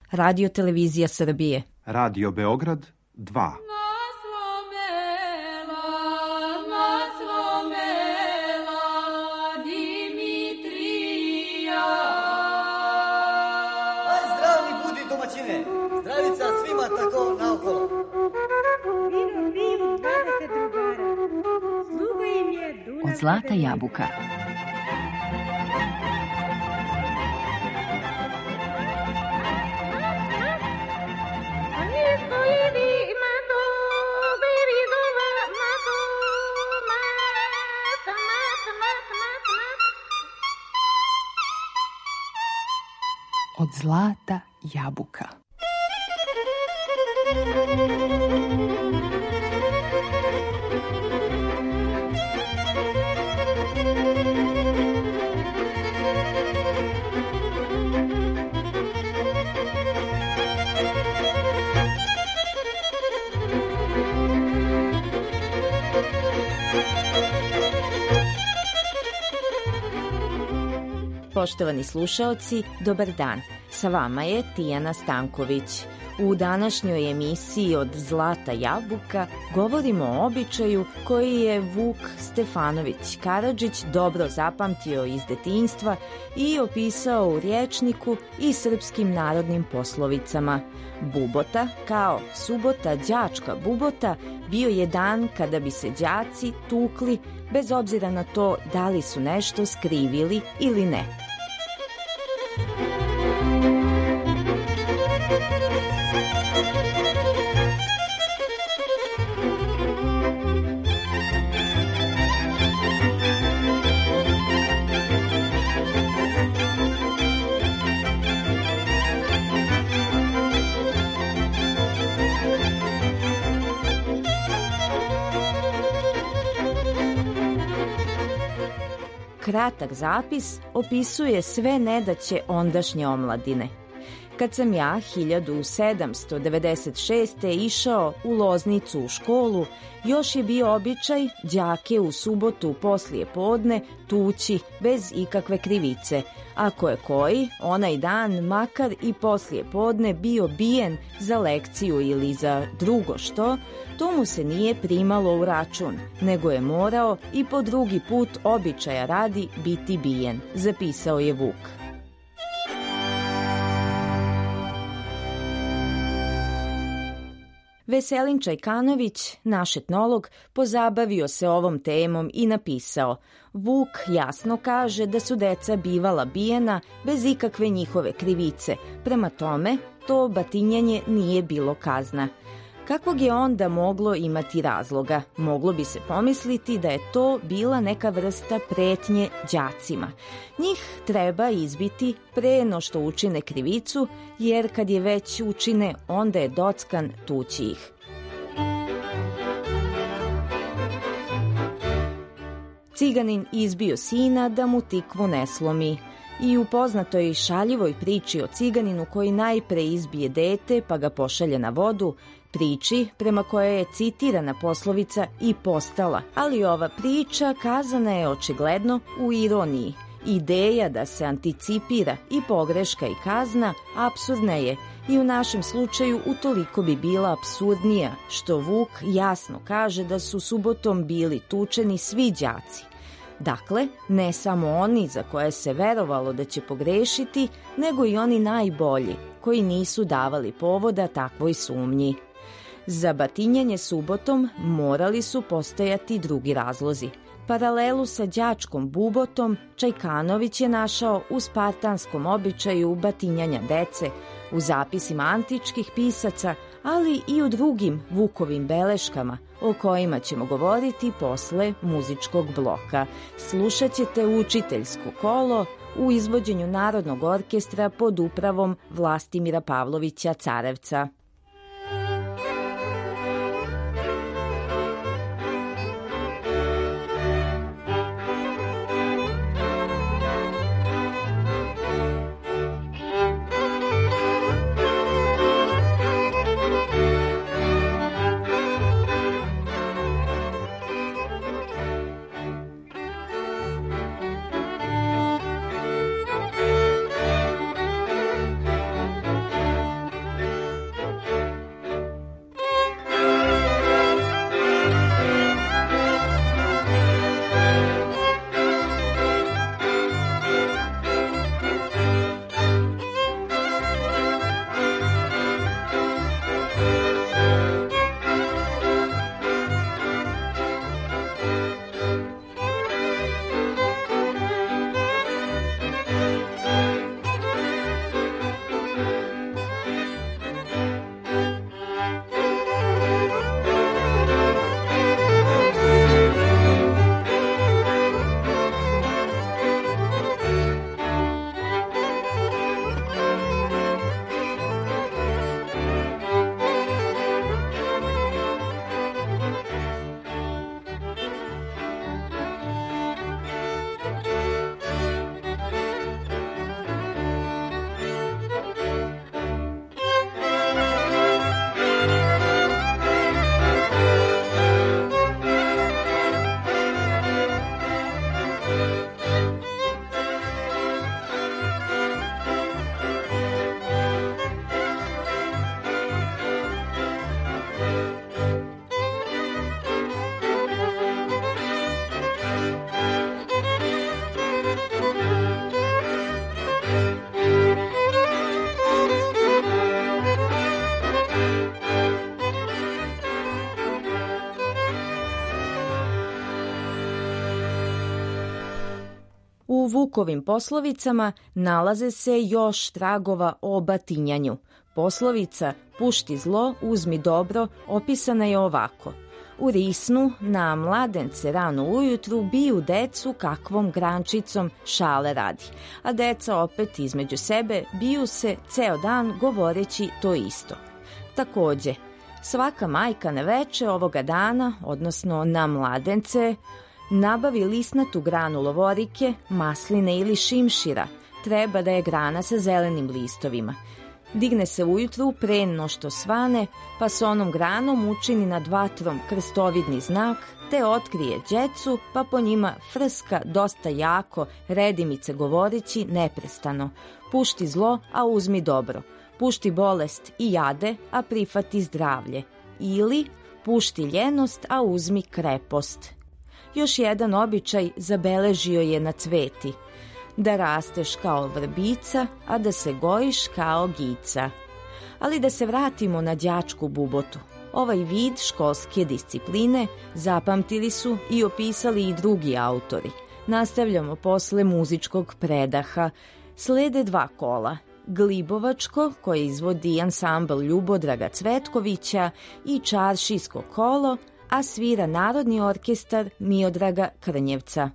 Radio Televizija Srbije, Radio Beograd 2. Zdravica svima tako naokolo. Vino piju 20 drugara. Sluga im je Dunav. Od zlata jabuka. Od zlata jabuka. Poštovani slušaoci, dobar dan. Sa vama je Tijana Stanković. U današnjoj emisiji Od zlata jabuka govorimo o običaju koji je Vuk Stefanović Karadžić dobro zapamtio iz detinjstva i opisao u rječniku i srpskim narodnim poslovicama. Bubota, kao subota đačka bubota, bio je dan kada bi se đaci tukli bez obzira na to da li su nešto skrivili ili ne. Kratak zapis opisuje sve nedaće ondašnje omladine. Kad sam ja 1796. išao u Loznicu u školu, još je bio običaj đake u subotu poslije podne tući bez ikakve krivice. Ako je koji, onaj dan, makar i poslije podne, bio bijen za lekciju ili za drugo što, to mu se nije primalo u račun, nego je morao i po drugi put običaja radi biti bijen, zapisao je Vuk. Veselin Čajkanović, naš etnolog, pozabavio se ovom temom i napisao: Vuk jasno kaže da su deca bivala bijena bez ikakve njihove krivice, prema tome to batinjanje nije bilo kazna. Kakvog je onda moglo imati razloga? Moglo bi se pomisliti da je to bila neka vrsta pretnje đacima. Njih treba izbiti pre no što učine krivicu, jer kad je već učine, onda je dockan tući ih. Ciganin izbio sina da mu tikvu ne slomi. I u poznatoj šaljivoj priči o ciganinu koji najpre izbije dete pa ga pošalje na vodu, priči prema kojoj je citirana poslovica i postala, ali ova priča kazana je očigledno u ironiji. Ideja da se anticipira i pogreška i kazna apsurdna je i u našem slučaju utoliko bi bila apsurdnija što Vuk jasno kaže da su subotom bili tučeni svi đaci. Dakle, ne samo oni za koje se verovalo da će pogrešiti, nego i oni najbolji, koji nisu davali povoda takvoj sumnji. Za batinjanje subotom morali su postojati drugi razlozi. Paralelu sa đačkom bubotom Čajkanović je našao u spartanskom običaju batinjanja dece, u zapisima antičkih pisaca, ali i u drugim Vukovim beleškama, o kojima ćemo govoriti posle muzičkog bloka. Slušat ćete učiteljsko kolo u izvođenju Narodnog orkestra pod upravom Vlastimira Pavlovića Carevca. Vukovim poslovicama nalaze se još tragova o batinjanju. Poslovica pušti zlo, uzmi dobro opisana je ovako. U Risnu na mladence rano ujutru biju decu kakvom grančicom šale radi, a deca opet između sebe biju se ceo dan govoreći to isto. Takođe, svaka majka na veče ovoga dana, odnosno na mladence, nabavi lisnatu granu lovorike, masline ili šimšira. Treba da je grana sa zelenim listovima. Digne se ujutru pre no što svane, pa s onom granom učini nad vatrom krstovidni znak, te otkrije đecu, pa po njima frska dosta jako, redimice govoreći neprestano. Pušti zlo, a uzmi dobro. Pušti bolest i jade, a prihvati zdravlje. Ili pušti ljenost, a uzmi krepost. Još jedan običaj zabeležio je na cveti. Da rasteš kao vrbica, a da se gojiš kao gica. Ali da se vratimo na đačku bubotu. Ovaj vid školske discipline zapamtili su i opisali i drugi autori. Nastavljamo posle muzičkog predaha. Slede 2 kola. Glibovačko, koje izvodi ansambl Ljubodraga Cvetkovića, i čaršijsko kolo, a svira Narodni orkestar Miodraga Krnjevca.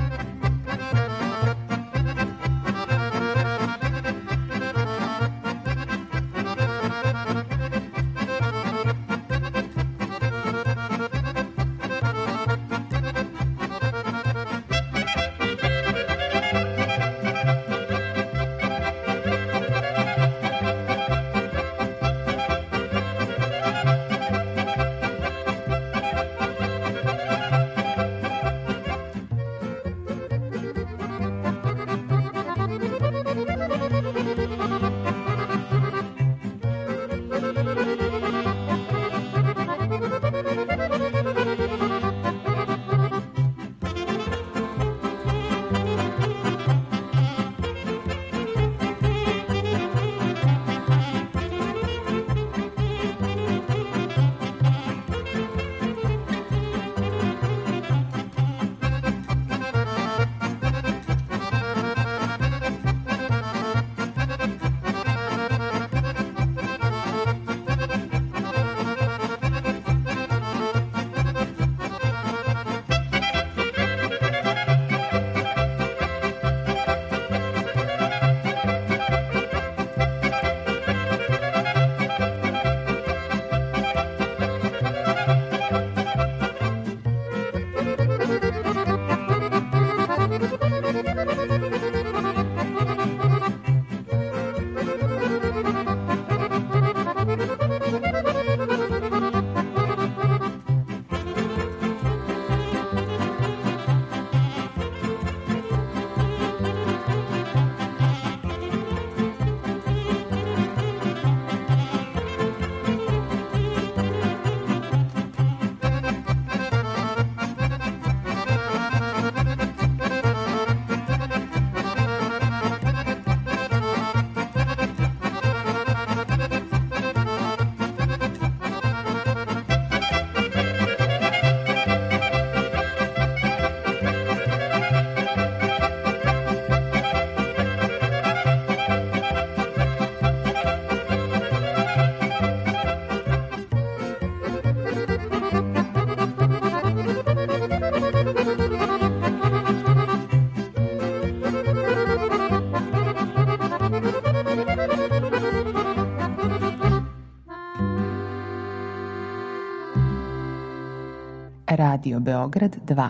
Radio Beograd 2.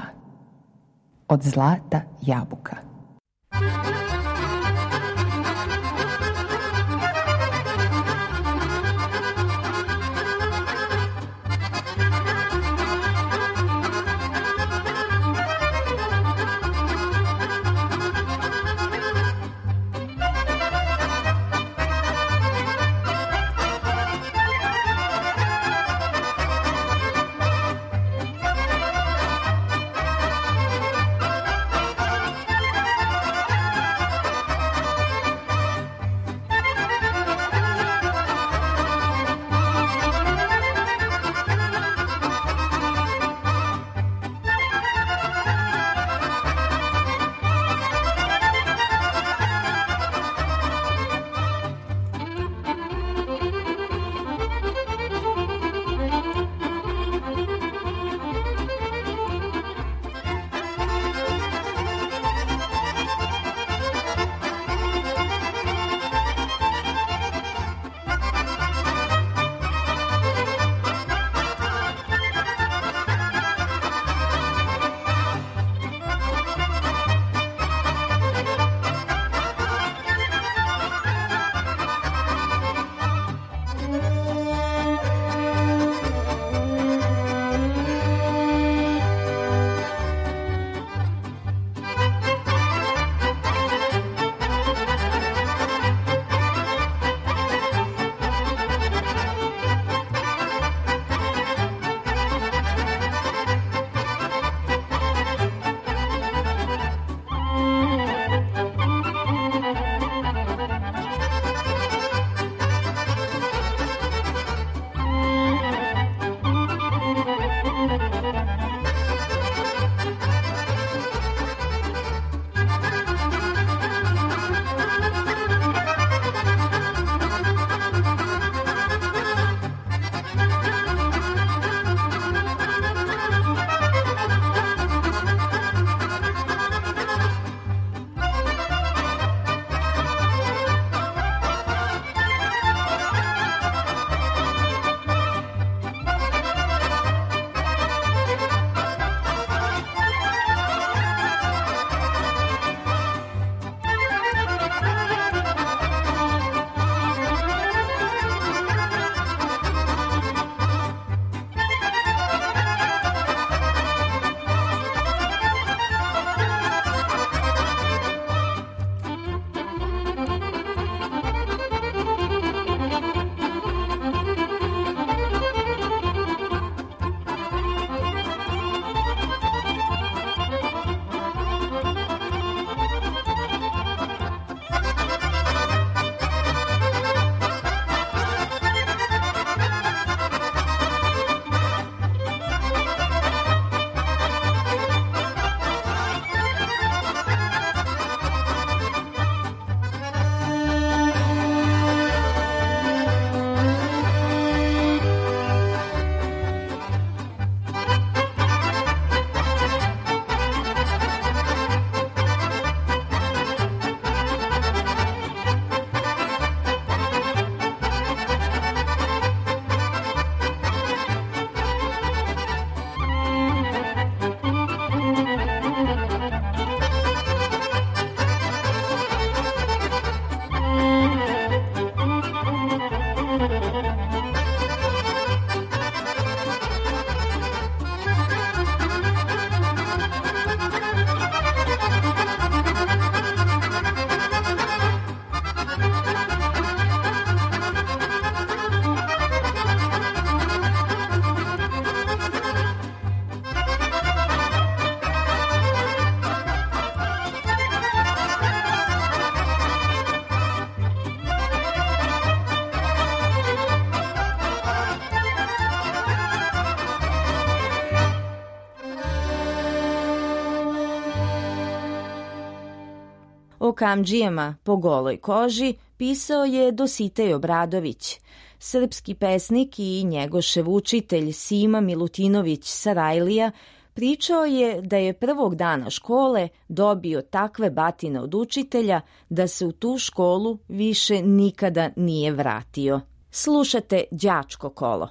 Od zlata jabuka. kamdžijama po goloj koži pisao je Dositej Obradović. Srpski pesnik i Njegošev učitelj Sima Milutinović Sarajlija pričao je da je prvog dana škole dobio takve batine od učitelja da se u tu školu više nikada nije vratio. Slušate Đačko kolo.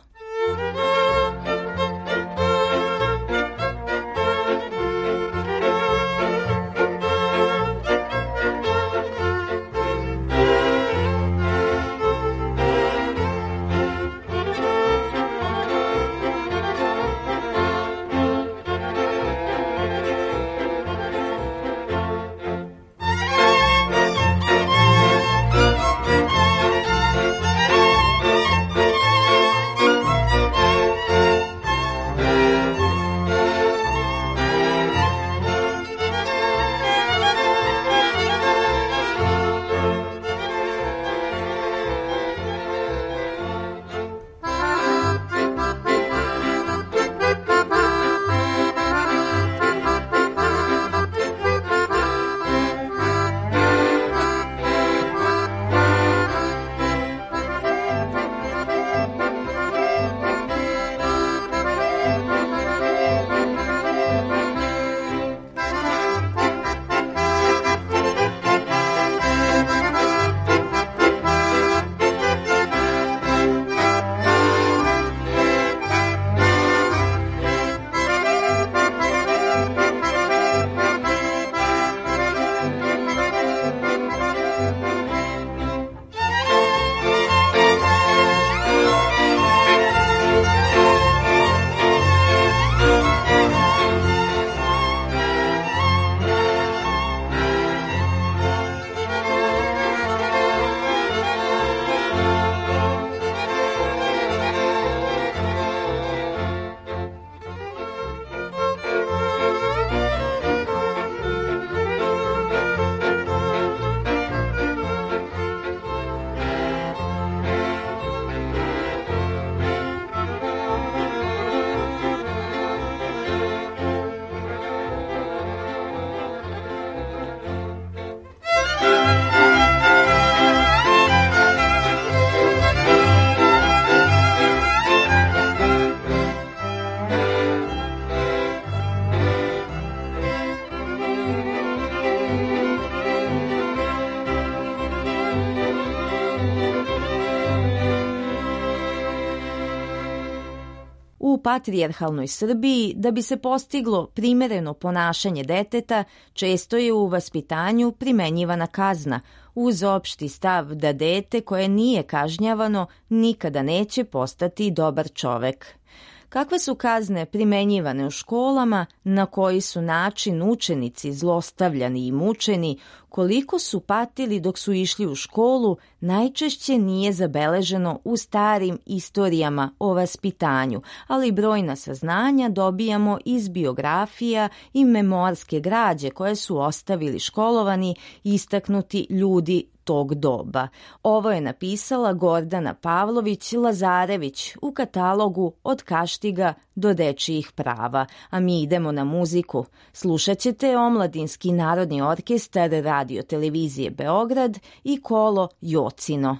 U patrijarhalnoj Srbiji, da bi se postiglo primereno ponašanje deteta, često je u vaspitanju primenjivana kazna, uz opšti stav da dete koje nije kažnjavano nikada neće postati dobar čovek. Kakve su kazne primenjivane u školama, na koji su način učenici zlostavljani i mučeni, koliko su patili dok su išli u školu, najčešće nije zabeleženo u starim istorijama o vaspitanju, ali brojna saznanja dobijamo iz biografija i memoarske građe koje su ostavili školovani i istaknuti ljudi tog doba. Ovo je napisala Gordana Pavlović-Lazarević u katalogu Od kaštiga do dečijih prava, a mi idemo na muziku. Slušat ćete Omladinski narodni orkestar Radio televizije Beograd i kolo Jocino.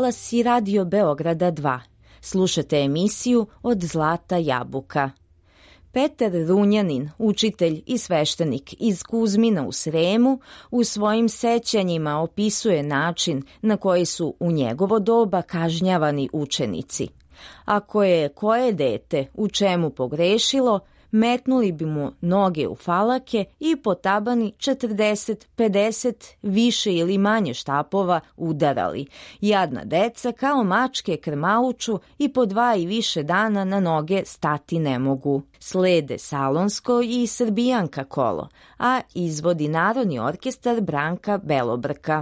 talas i Radio Beograda 2. Slušate emisiju Od zlata jabuka. Petar Runjanin, učitelj i sveštenik iz Kuzmina u Sremu, u svojim sećanjima opisuje način na koji su u njegovo doba kažnjavani učenici. Ako je koje dete u čemu pogrešilo, metnuli bi mu noge u falake i potabani 40, 50, više ili manje štapova udarali. Jadna deca kao mačke krmauču i po 2 i više dana na noge stati ne mogu. Slede Salonsko i Srbijanka kolo, a izvodi Narodni orkestar Branka Belobrka.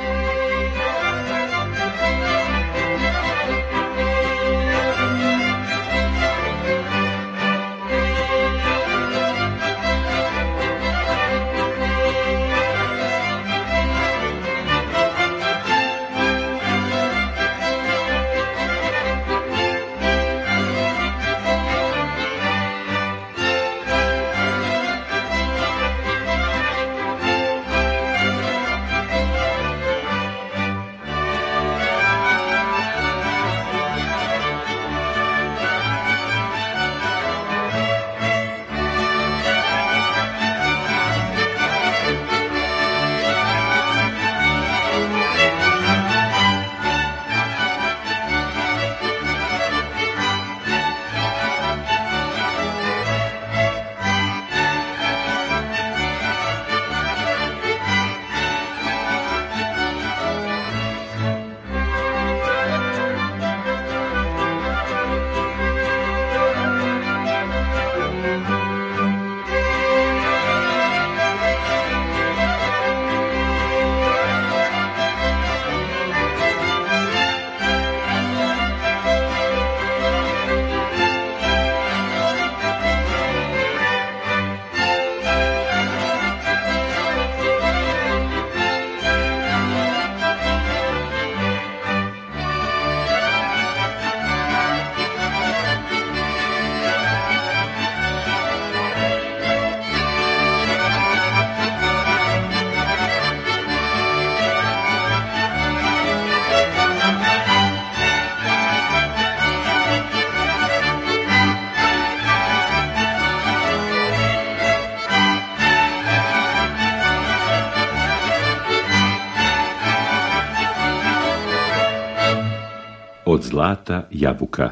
Od zlata jabuka.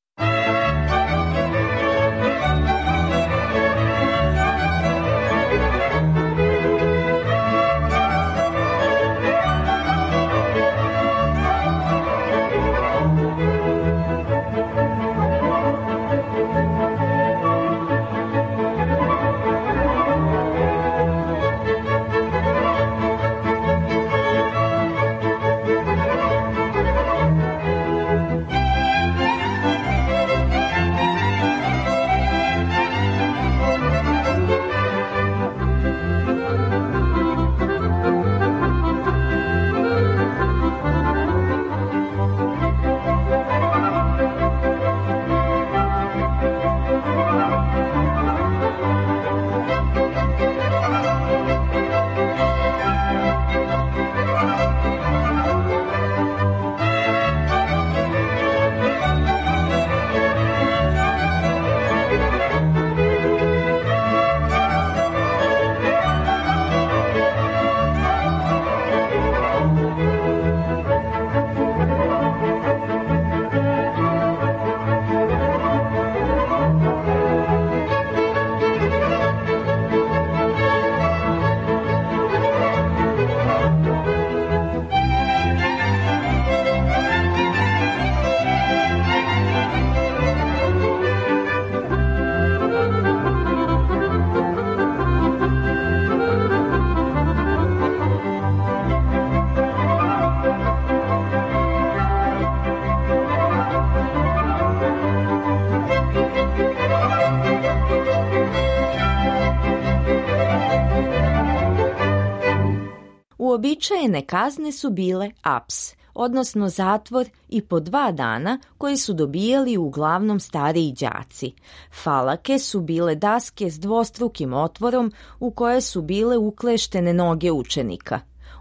Uobičajene kazne su bile aps, odnosno zatvor i po 2 dana koji su dobijali uglavnom stariji đaci. Falake su bile daske s dvostrukim otvorom u koje su bile ukleštene noge učenika.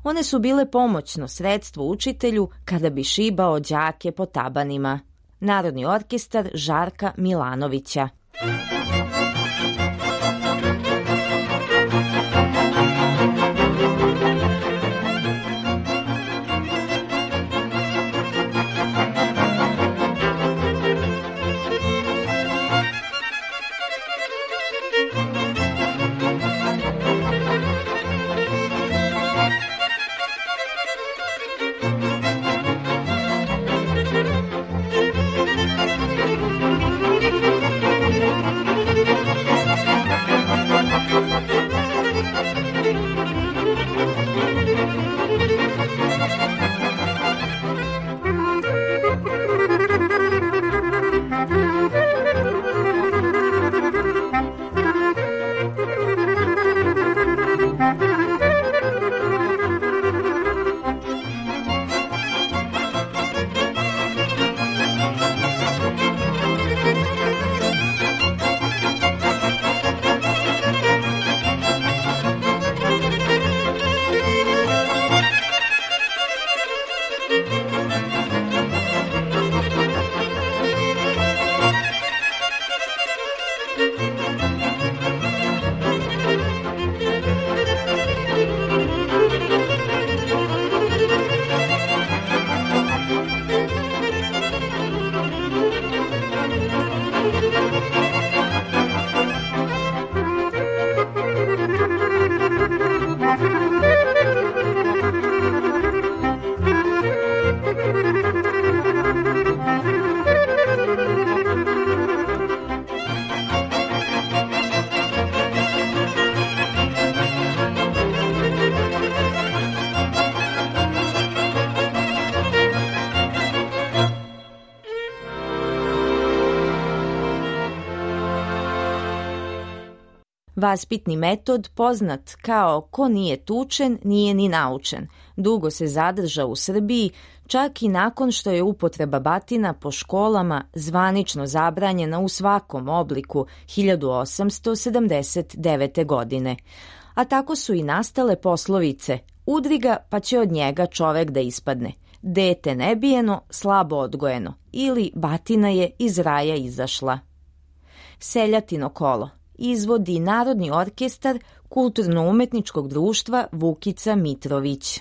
One su bile pomoćno sredstvo učitelju kada bi šibao đake po tabanima. Narodni orkestar Žarka Milanovića. Vaspitni metod, poznat kao ko nije tučen, nije ni naučen, dugo se zadržao u Srbiji, čak i nakon što je upotreba batina po školama zvanično zabranjena u svakom obliku 1879. godine. A tako su i nastale poslovice: udri ga pa će od njega čovek da ispadne, dete nebijeno, slabo odgojeno, ili batina je iz raja izašla. Seljatino kolo izvodi Narodni orkestar Kulturno-umetničkog društva Vukica Mitrović.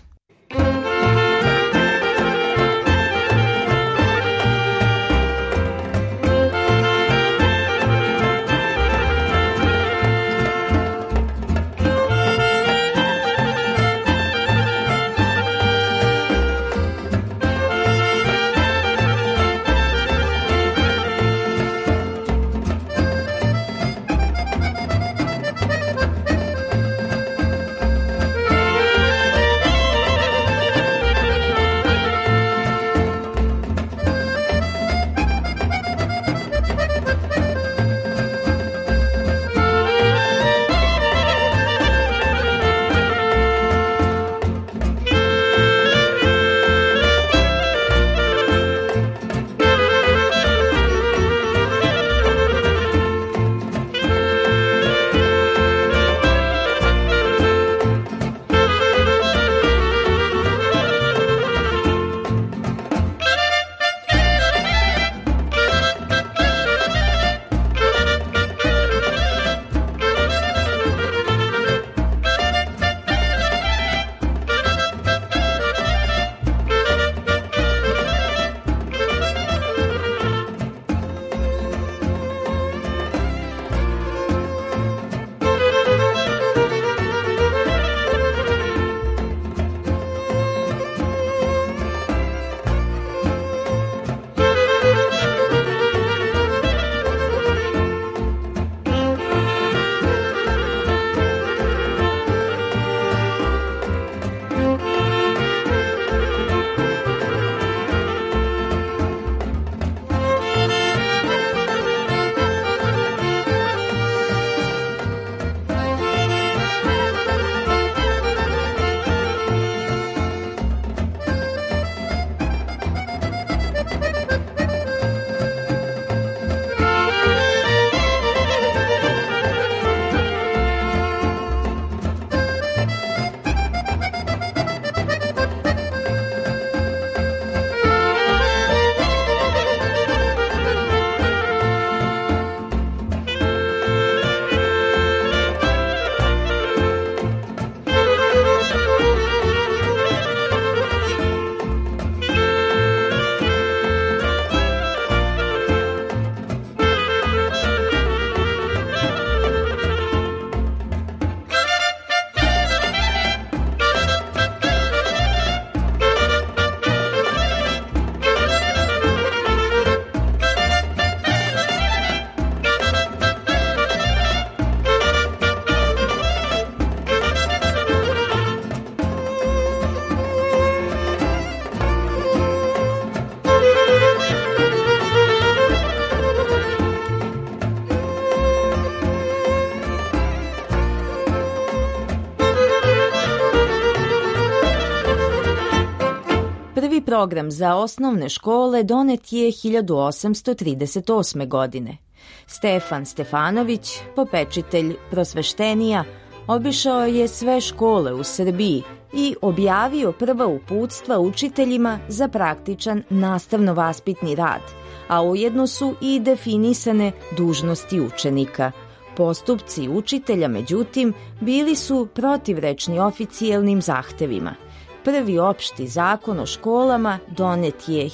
program za osnovne škole donet je 1838. godine. Stefan Stefanović, popečitelj prosveštenija, obišao je sve škole u Srbiji i objavio prva uputstva učiteljima za praktičan nastavno-vaspitni rad, a ujedno su i definisane dužnosti učenika. Postupci učitelja, međutim, bili su protivrečni oficijelnim zahtevima. Prvi opšti zakon o školama donet je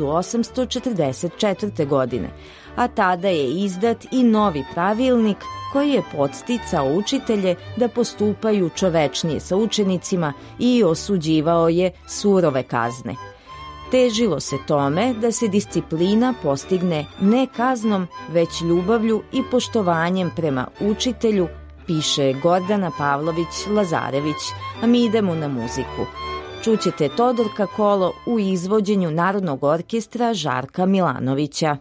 1844. godine, a tada je izdat i novi pravilnik koji je podsticao učitelje da postupaju čovečnije sa učenicima i osuđivao je surove kazne. Težilo se tome da se disciplina postigne ne kaznom, već ljubavlju i poštovanjem prema učitelju, piše Gordana Pavlović Lazarević, a mi idemo na muziku. Čućete Todorka Kolo u izvođenju Narodnog orkestra Žarka Milanovića.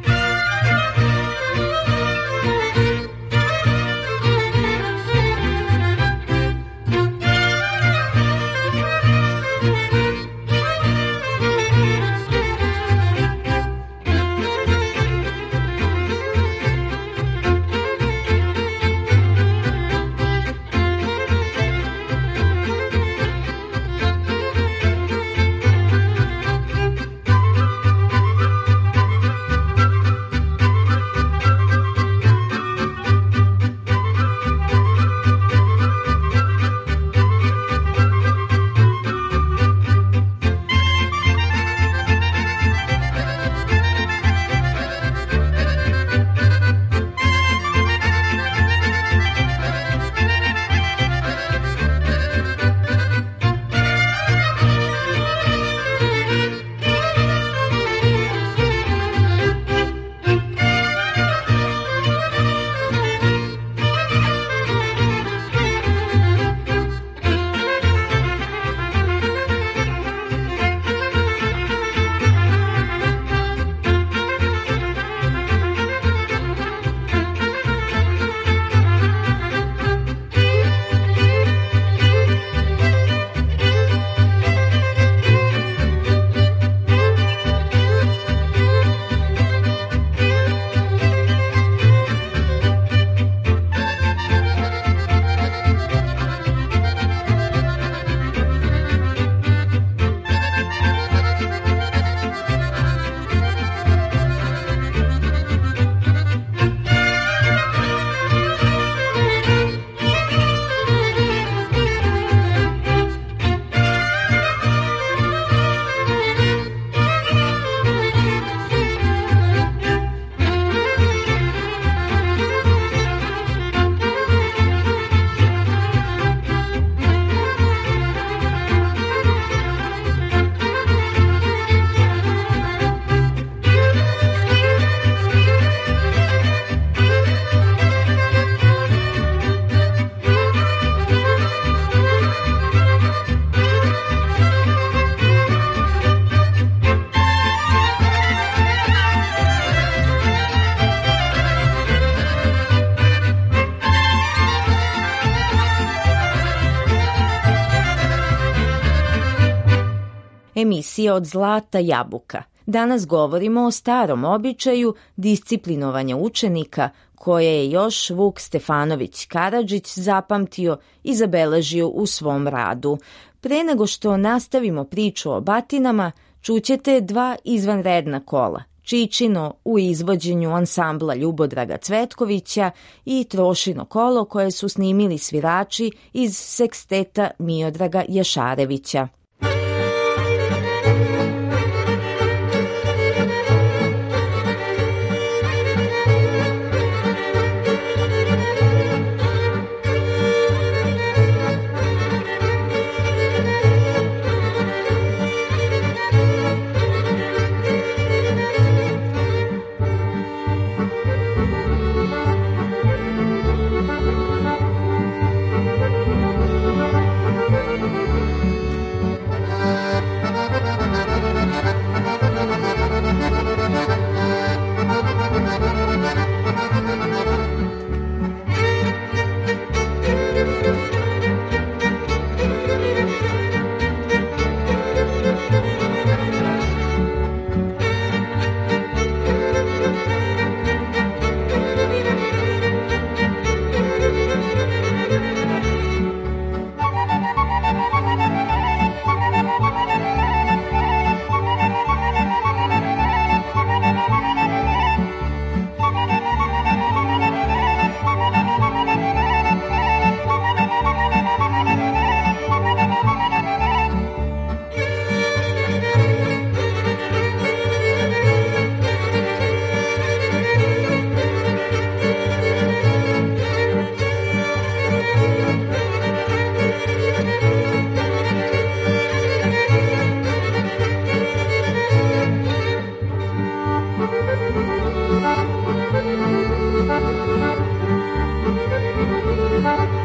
Emisija Od zlata jabuka. Danas govorimo o starom običaju disciplinovanja učenika koje je još Vuk Stefanović Karadžić zapamtio i zabeležio u svom radu. Pre nego što nastavimo priču o batinama, čućete dva izvanredna kola. Čičino u izvođenju ansambla Ljubodraga Cvetkovića i Trošino kolo koje su snimili svirači iz seksteta Miodraga Jašarevića.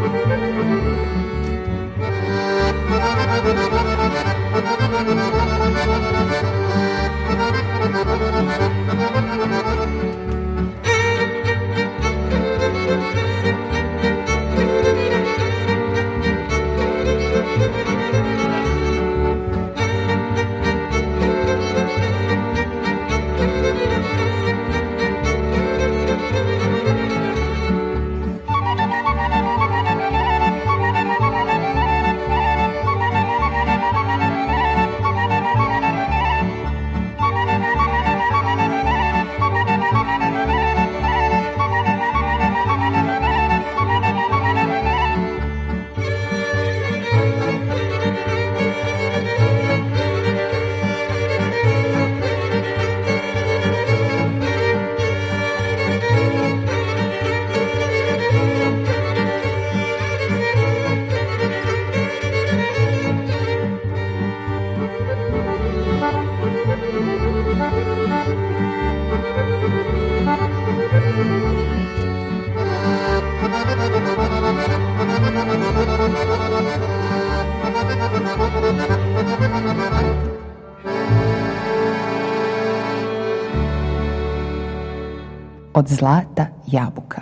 Od zlata jabuka.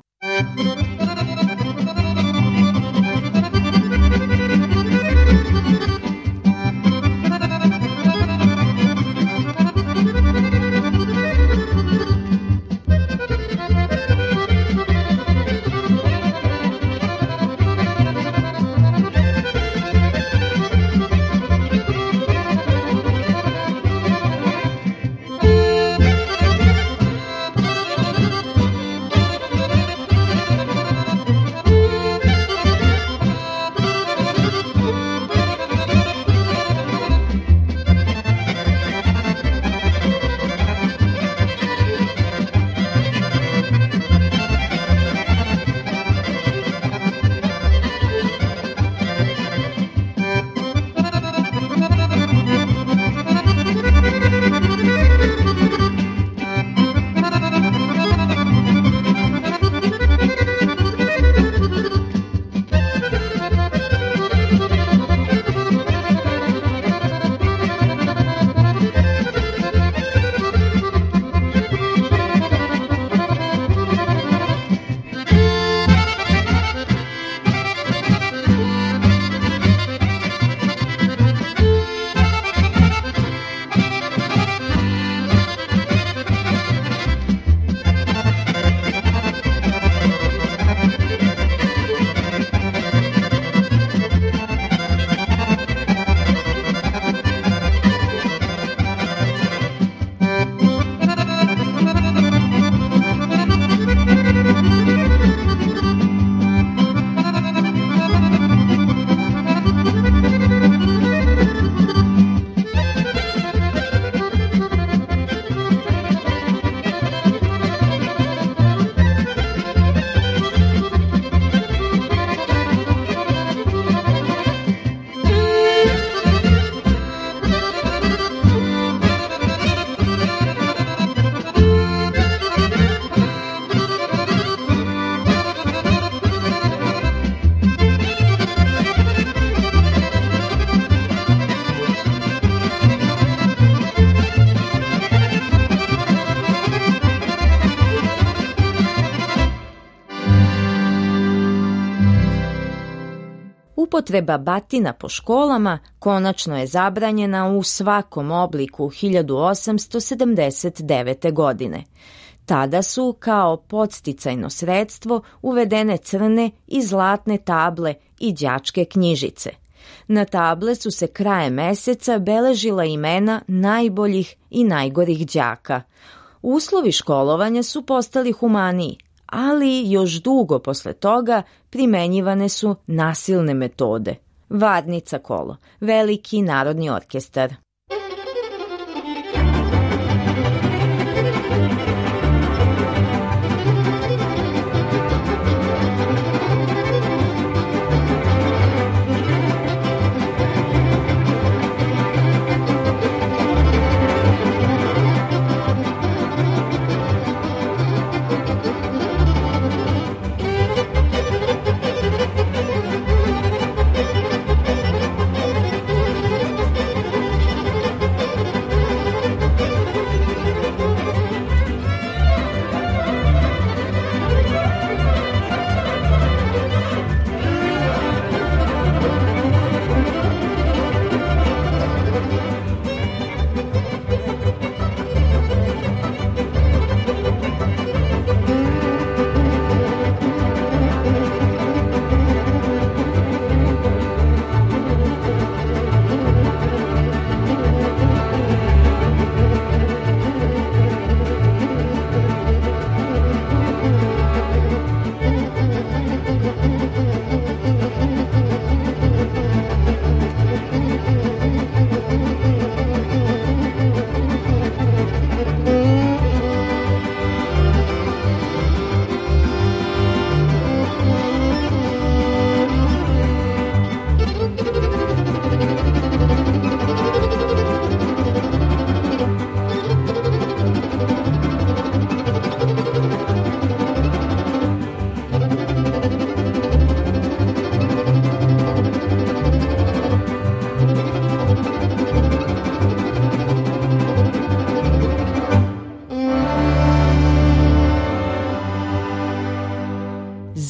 Upotreba batina po školama konačno je zabranjena u svakom obliku 1879. godine. Tada su kao podsticajno sredstvo uvedene crne i zlatne table i đačke knjižice. Na table su se krajem meseca beležila imena najboljih i najgorih đaka. Uslovi školovanja su postali humaniji, ali još dugo posle toga primenjivane su nasilne metode. Varnica kolo, veliki narodni orkestar.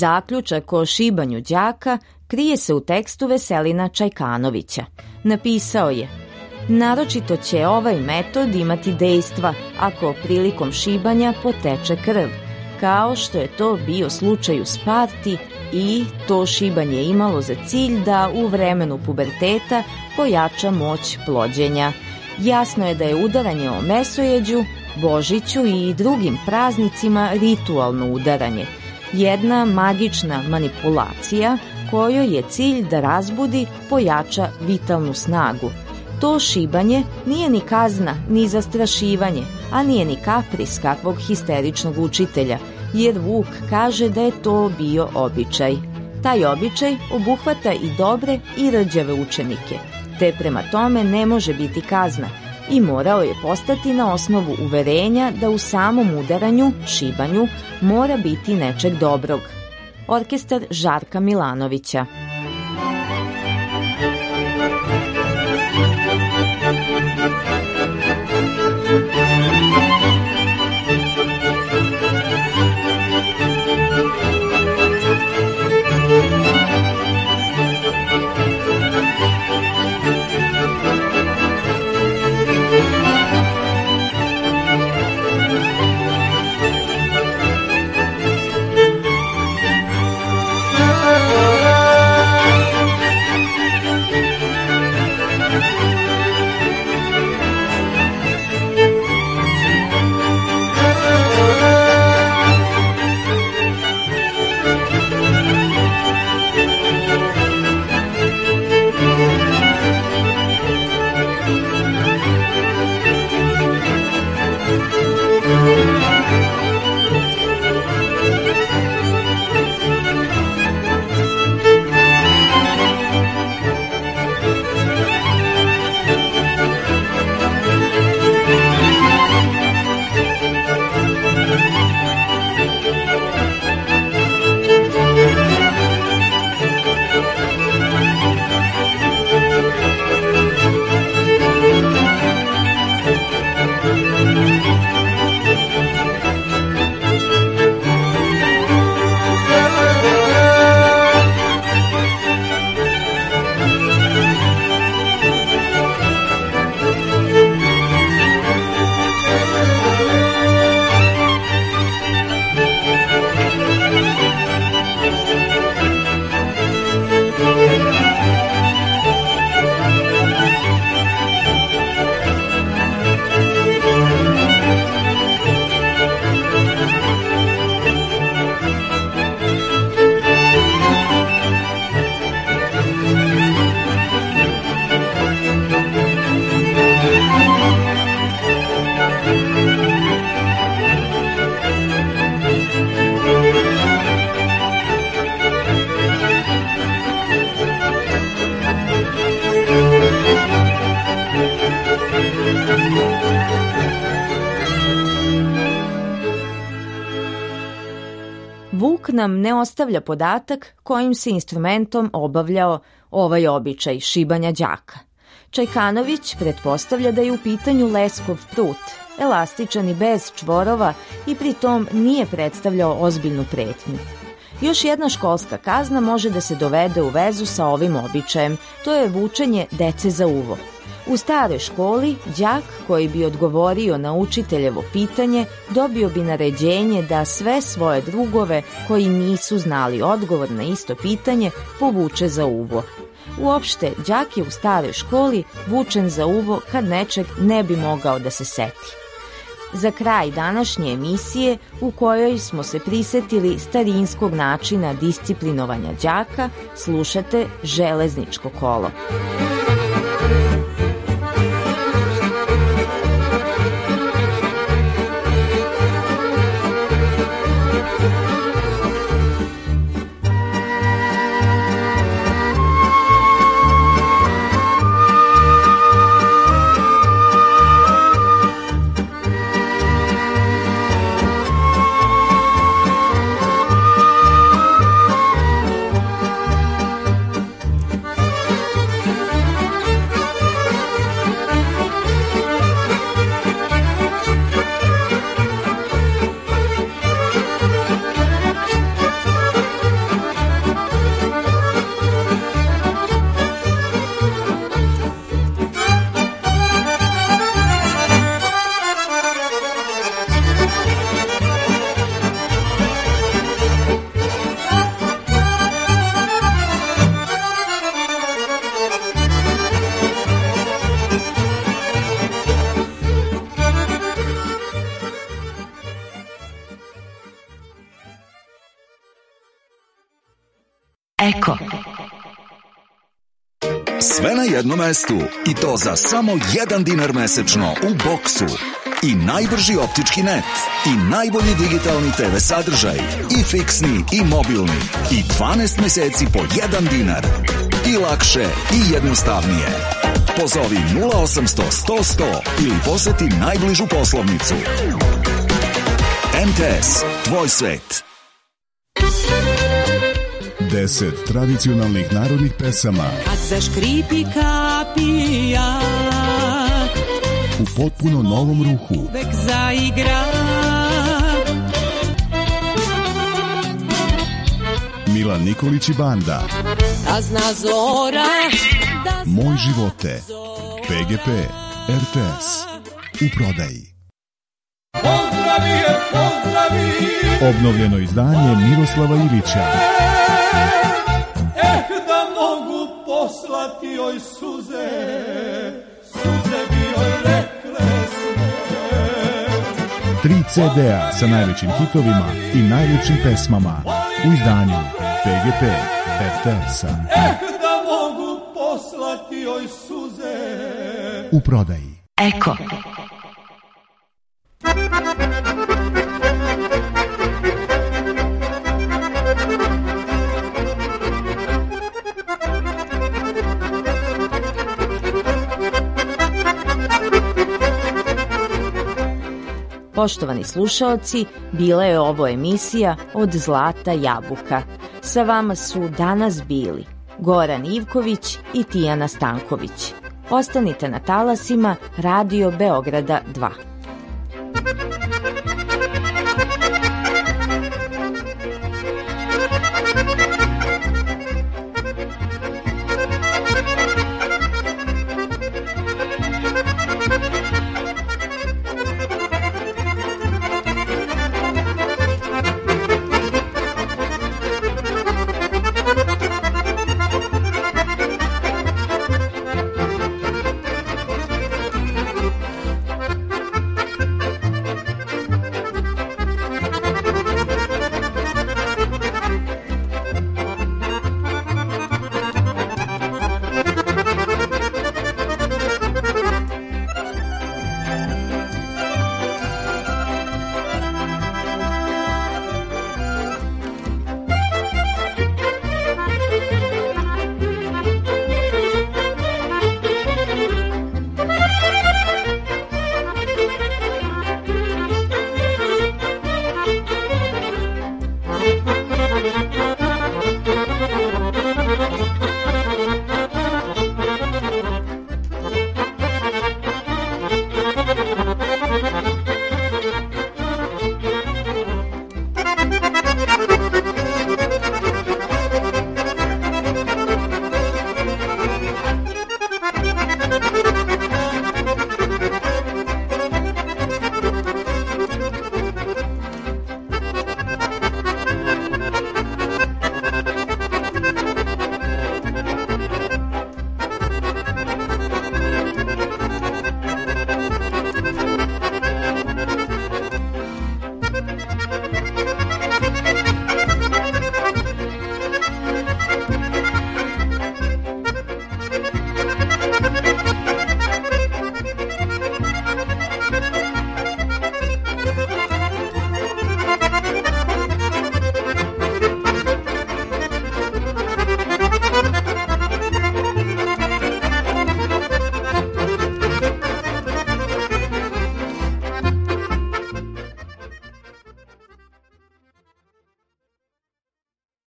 Zaključak o šibanju đaka krije se u tekstu Veselina Čajkanovića. Napisao je: naročito će ovaj metod imati dejstva ako prilikom šibanja poteče krv, kao što je to bio slučaj u Sparti, i to šibanje imalo za cilj da u vremenu puberteta pojača moć plođenja. Jasno je da je udaranje o mesojeđu, Božiću i drugim praznicima ritualno udaranje, jedna magična manipulacija kojoj je cilj da razbudi, pojača vitalnu snagu. To šibanje nije ni kazna, ni zastrašivanje, a nije ni kapris kakvog histeričnog učitelja, jer Vuk kaže da je to bio običaj. Taj običaj obuhvata i dobre i rđave učenike, te prema tome ne može biti kazna i morao je postati na osnovu uverenja da u samom udaranju, šibanju, mora biti nečeg dobrog. Orkestar Žarka Milanovića. Vuk nam ne ostavlja podatak kojim se instrumentom obavljao ovaj običaj šibanja đaka. Čajkanović pretpostavlja da je u pitanju leskov prut, elastičan i bez čvorova, i pritom nije predstavljao ozbiljnu pretnju. Još jedna školska kazna može da se dovede u vezu sa ovim običajem, to je vučenje dece za uvo. U staroj školi, đak koji bi odgovorio na učiteljevo pitanje dobio bi naređenje da sve svoje drugove koji nisu znali odgovor na isto pitanje povuče za uvo. Uopšte, đak je u staroj školi vučen za uvo kad nečeg ne bi mogao da se seti. Za kraj današnje emisije, u kojoj smo se prisetili starinskog načina disciplinovanja đaka, slušate Železničko kolo. Eko. Sve na jednom mestu i to za samo $1 mesečno u Boxu. I najbrži optički net, i najbolji digitalni TV sadržaj, i fiksni, i mobilni, i 12 meseci po $1. I lakše, i jednostavnije. Pozovi 0800 100 100 ili poseti najbližu poslovnicu. MTS, tvoj svet. 10 tradicionalnih narodnih pesama. Kad zaškripi kapija, u potpuno novom ruhu. uvek zaigra. Milan Nikolić i banda. Da zna zora, da zna Moj živote. PGP, RTS. U prodaji. Pozdravi je, pozdravi. Obnovljeno izdanje Miroslava Ilića. Da mogu poslati joj suze, suze bi joj rekle sve. 3 CD-a sa najvećim hitovima i najljepšim pesmama u izdanju PGP RTS-a. Da mogu poslati joj suze. U prodaji. Eko. Poštovani slušaoci, bila je ovo emisija Od zlata jabuka. Sa vama su danas bili Goran Ivković i Tijana Stanković. Ostanite na talasima Radio Beograda 2.